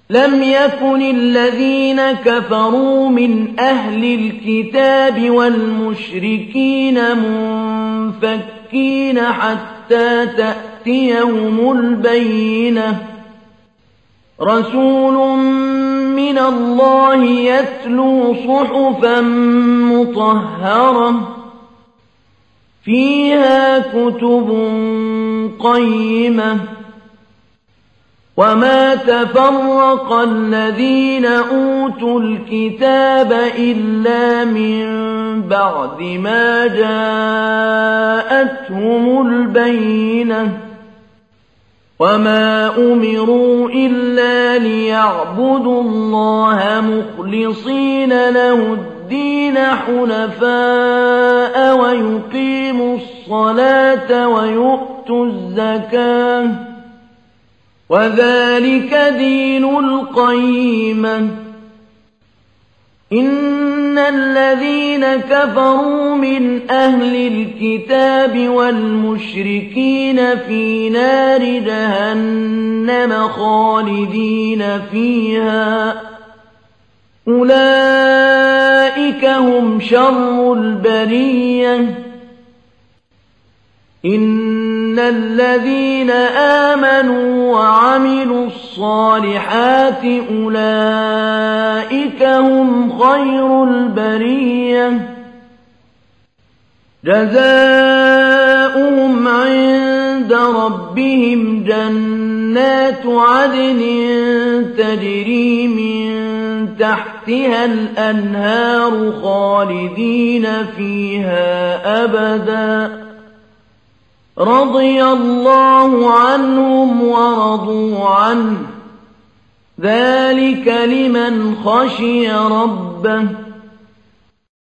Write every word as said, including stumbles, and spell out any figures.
لم يكن الذين كفروا من أهل الكتاب والمشركين منفكين حتى تأتيهم البينة رسول من الله يتلو صحفا مطهرة فيها كتب قيمة وما تفرق الذين أوتوا الكتاب إلا من بعد ما جاءتهم البينة وما أمروا إلا ليعبدوا الله مخلصين له الدين حنفاء ويقيموا الصلاة ويؤتوا الزكاة وذلك دين القيمة إن الذين كفروا من أهل الكتاب والمشركين في نار جهنم خالدين فيها أولئك هم شر البرية إن الذين آمنوا وعملوا الصالحات أولئك هم خير البرية جزاؤهم عند ربهم جنات عدن تجري من تحتها الأنهار خالدين فيها أبداً رضي الله عنهم ورضوا عنه ذلك لمن خشي ربه